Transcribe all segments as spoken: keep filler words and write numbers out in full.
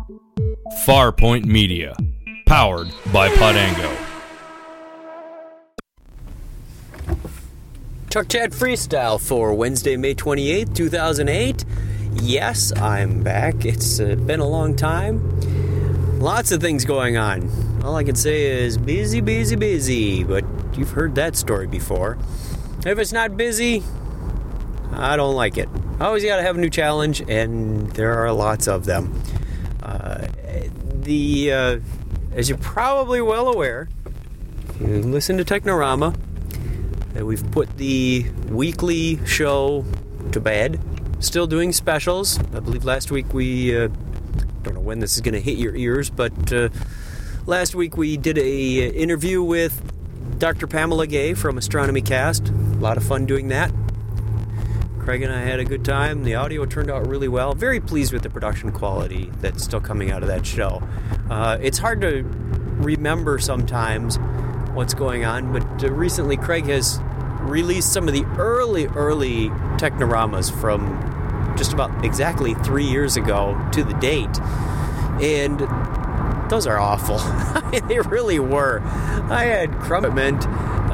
Farpoint Media, powered by Podango. Truck Chat Freestyle for Wednesday, May twenty-eighth, two thousand eight. Yes, I'm back. It's uh, been a long time. Lots of things going on. All I can say is busy, busy, busy. But you've heard that story before. If it's not busy, I don't like it. I always got to have a new challenge, and there are lots of them. Uh, the uh, as you're probably well aware, if you listen to Technorama, that we've put the weekly show to bed. Still doing specials. I believe last week we, uh, don't know when this is going to hit your ears, but uh, last week we did a interview with Doctor Pamela Gay from Astronomy Cast. A lot of fun doing that. Craig and I had a good time. The audio turned out really well. Very pleased with the production quality that's still coming out of that show. Uh, it's hard to remember sometimes what's going on, but uh, recently Craig has released some of the early, early Technoramas from just about exactly three years ago to the date. And those are awful. They really were. I had Crumpment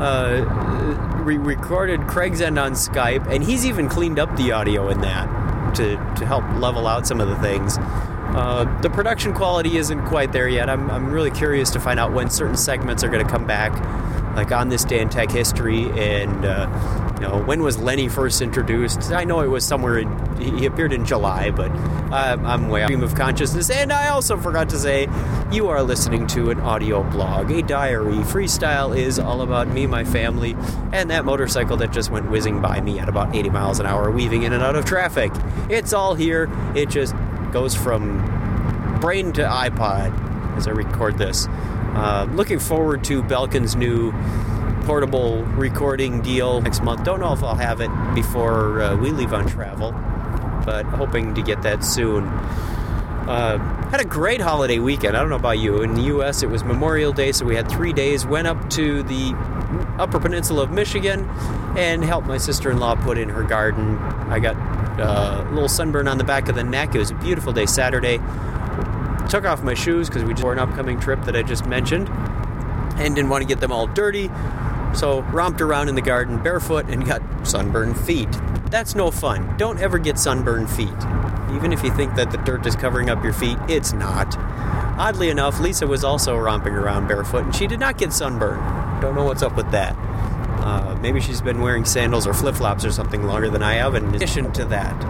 uh, we recorded Craig's end on Skype, and he's even cleaned up the audio in that to, to help level out some of the things. Uh, the production quality isn't quite there yet. I'm, I'm really curious to find out when certain segments are going to come back, like on this day in tech history, and uh, you know, when was Lenny first introduced? I know it was somewhere in, he appeared in July, but uh, I'm way off stream of consciousness. And I also forgot to say, you are listening to an audio blog, a diary. Freestyle is all about me, my family, and that motorcycle that just went whizzing by me at about eighty miles an hour, weaving in and out of traffic. It's all here. It just goes from brain to iPod as I record this. Uh, looking forward to Belkin's new portable recording deal next month. Don't know if I'll have it before uh, we leave on travel, but hoping to get that soon. Uh, had a great holiday weekend. I don't know about you. In the U S, it was Memorial Day, so we had three days. Went up to the Upper Peninsula of Michigan and helped my sister-in-law put in her garden. I got uh, a little sunburn on the back of the neck. It was a beautiful day Saturday. Took off my shoes because we just for an upcoming trip that I just mentioned and didn't want to get them all dirty, so romped around in the garden barefoot and got sunburned feet. That's no fun. Don't ever get sunburned feet. Even if you think that the dirt is covering up your feet, it's not. Oddly enough, Lisa was also romping around barefoot, and she did not get sunburned. Don't know what's up with that. Uh, maybe she's been wearing sandals or flip-flops or something longer than I have, in addition to that.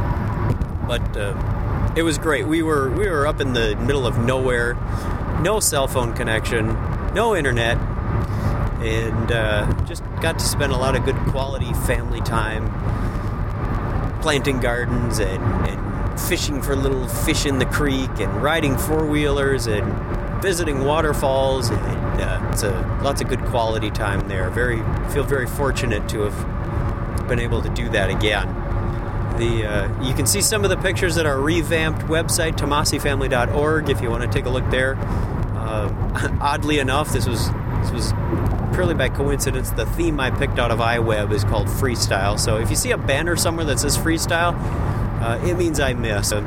But uh, it was great. We were we were up in the middle of nowhere, no cell phone connection, no internet, and uh, just got to spend a lot of good quality family time planting gardens and, and fishing for little fish in the creek and riding four-wheelers and visiting waterfalls. And uh, it's a lots of good quality time there. Very feel very fortunate to have been able to do that again. The uh, you can see some of the pictures at our revamped website, tomasi family dot org, if you want to take a look there. Uh, oddly enough, this was this was purely by coincidence. The theme I picked out of iWeb is called Freestyle. So if you see a banner somewhere that says Freestyle, uh, it means I missed. I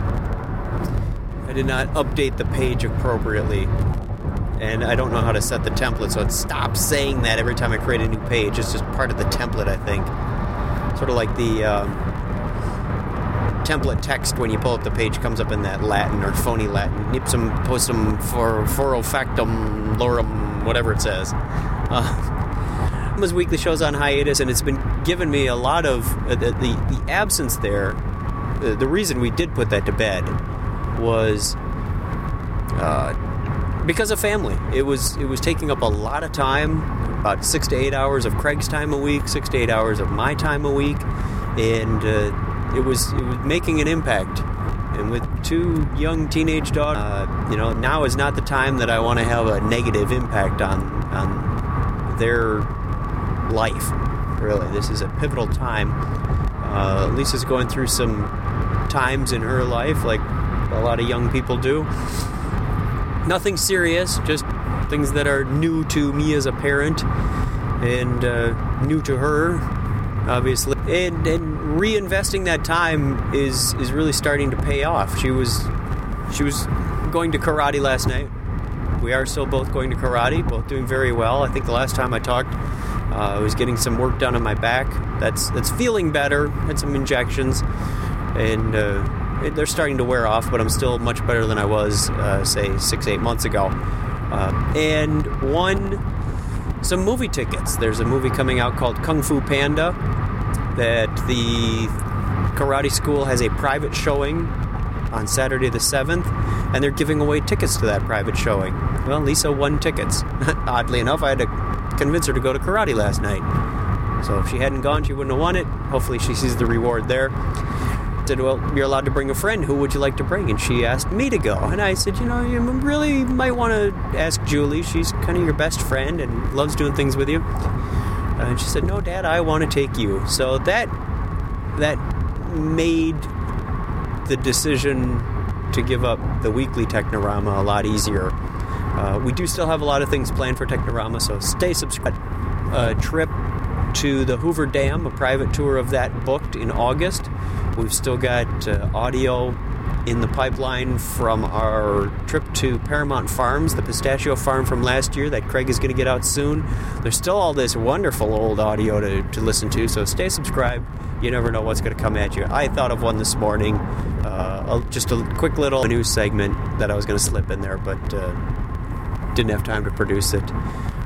did not update the page appropriately, and I don't know how to set the template, so it stops saying that every time I create a new page. It's just part of the template, I think. Sort of like the um, template text when you pull up the page comes up in that Latin or phony Latin. Nipsum postum for foro factum lorem, whatever it says. Uh, those weekly shows on hiatus, and it's been giving me a lot of uh, the, the the absence there. Uh, the reason we did put that to bed was uh, because of family. It was it was taking up a lot of time, about six to eight hours of Craig's time a week, six to eight hours of my time a week, and uh, it was it was making an impact. And with two young teenage daughters, uh, you know, now is not the time that I want to have a negative impact on on their life. Really, this is a pivotal time. Uh, Lisa's going through some times in her life, like a lot of young people do. Nothing serious, just things that are new to me as a parent and uh, new to her, obviously. And, and reinvesting that time is is really starting to pay off. She was she was going to karate last night. We are still both going to karate, both doing very well. I think the last time I talked, uh, I was getting some work done on my back. That's that's feeling better. Had some injections, and uh, they're starting to wear off, but I'm still much better than I was, uh, say, six, eight months ago. Uh, and won some movie tickets. There's a movie coming out called Kung Fu Panda that the karate school has a private showing on Saturday the seventh, and they're giving away tickets to that private showing. Well, Lisa won tickets. Oddly enough, I had to convince her to go to karate last night. So if she hadn't gone, she wouldn't have won it. Hopefully she sees the reward there. I said, well, you're allowed to bring a friend. Who would you like to bring? And she asked me to go. And I said, you know, you really might want to ask Julie. She's kind of your best friend and loves doing things with you. Uh, and she said, no, Dad, I want to take you. So that that made the decision to give up the weekly Technorama a lot easier. Uh, we do still have a lot of things planned for Technorama, so stay subscribed. A trip to the Hoover Dam, a private tour of that, booked in August. We've still got uh, audio in the pipeline from our trip to Paramount Farms, the pistachio farm from last year that Craig is going to get out soon. There's still all this wonderful old audio to, to listen to, so stay subscribed. You never know what's going to come at you. I thought of one this morning, uh, just a quick little news segment that I was going to slip in there, but uh, didn't have time to produce it.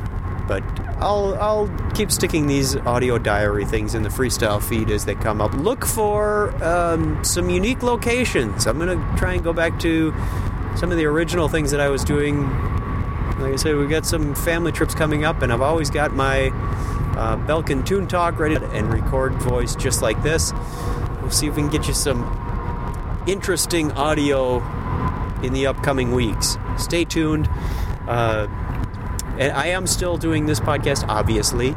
But I'll I'll keep sticking these audio diary things in the freestyle feed as they come up. Look for um, some unique locations. I'm going to try and go back to some of the original things that I was doing. Like I said, we've got some family trips coming up, and I've always got my uh, Belkin Toon Talk ready and record voice just like this. We'll see if we can get you some interesting audio in the upcoming weeks. Stay tuned. Uh, And I am still doing this podcast, obviously.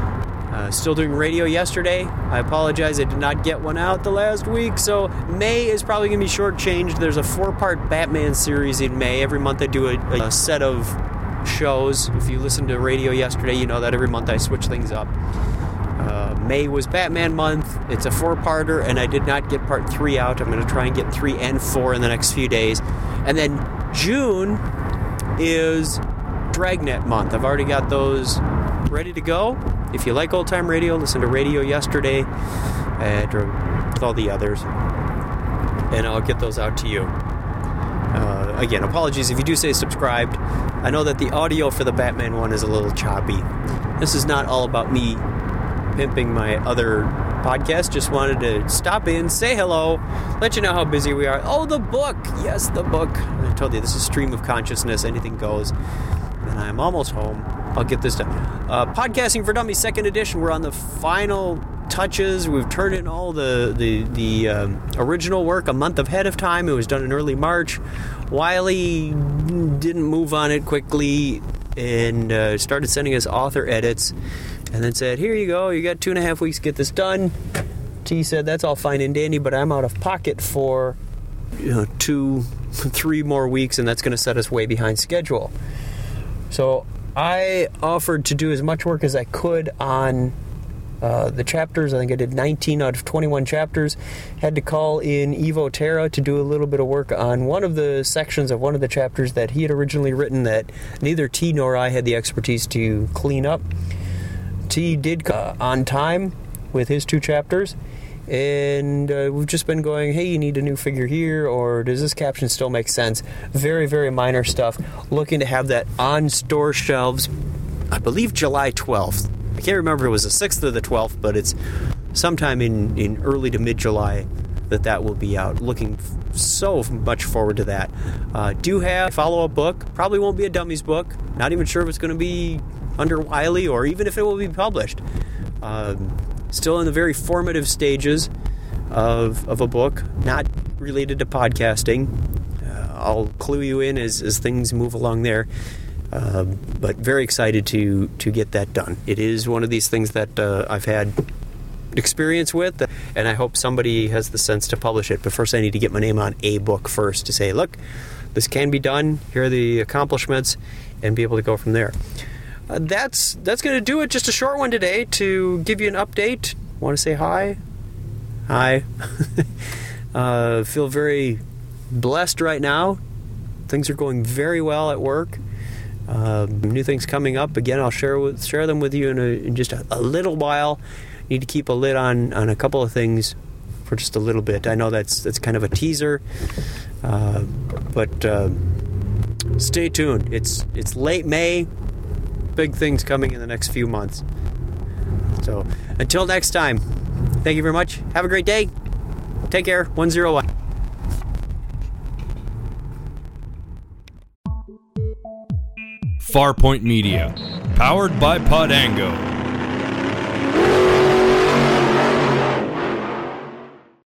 Uh, still doing radio yesterday. I apologize, I did not get one out the last week, so May is probably going to be shortchanged. There's a four-part Batman series in May. Every month I do a, a set of shows. If you listened to radio yesterday, you know that every month I switch things up. Uh, May was Batman month. It's a four-parter, and I did not get part three out. I'm going to try and get three and four in the next few days. And then June is Dragnet month. I've already got those ready to go. If you like old time radio, listen to Radio Yesterday and with all the others, and I'll get those out to you. Uh, again, apologies if you do say subscribed. I know that the audio for the Batman one is a little choppy. This is not all about me pimping my other podcast. Just wanted to stop in, say hello, let you know how busy we are. Oh, the book! Yes, the book. I told you, this is stream of consciousness. Anything goes. And I'm almost home. I'll get this done. Uh, Podcasting for Dummies, second edition. We're on the final touches. We've turned in all the the, the um, original work a month ahead of time. It was done in early March. Wiley didn't move on it quickly and uh, started sending us author edits, and then said, here you go. You got two and a half weeks to get this done. T said, that's all fine and dandy, but I'm out of pocket for you know, two, three more weeks, and that's going to set us way behind schedule. So I offered to do as much work as I could on uh, the chapters. I think I did nineteen out of twenty-one chapters. Had to call in Evo Terra to do a little bit of work on one of the sections of one of the chapters that he had originally written that neither T nor I had the expertise to clean up. T did uh, on time with his two chapters. And uh, we've just been going, hey, you need a new figure here, or does this caption still make sense? Very, very minor stuff. Looking to have that on store shelves, I believe July twelfth. I can't remember if it was the sixth or the twelfth, but it's sometime in, in early to mid-July that that will be out. Looking f- so much forward to that. Uh, do have a follow-up book. Probably won't be a Dummies book. Not even sure if it's going to be under Wiley or even if it will be published. Um... Still in the very formative stages of of a book, not related to podcasting. Uh, I'll clue you in as, as things move along there. Uh, but very excited to to get that done. It is one of these things that uh, I've had experience with, and I hope somebody has the sense to publish it. But first I need to get my name on a book first to say, look, this can be done. Here are the accomplishments, and be able to go from there. Uh, that's that's going to do it. Just a short one today to give you an update. Want to say hi? Hi. uh, feel very blessed right now. Things are going very well at work. Uh, new things coming up. Again, I'll share with, share them with you in, a, in just a, a little while. Need to keep a lid on, on a couple of things for just a little bit. I know that's that's kind of a teaser, uh, but uh, stay tuned. It's it's late May. Big things coming in the next few months. So until next time, thank you very much. Have a great day. Take care. one oh one. Farpoint Media, powered by Podango.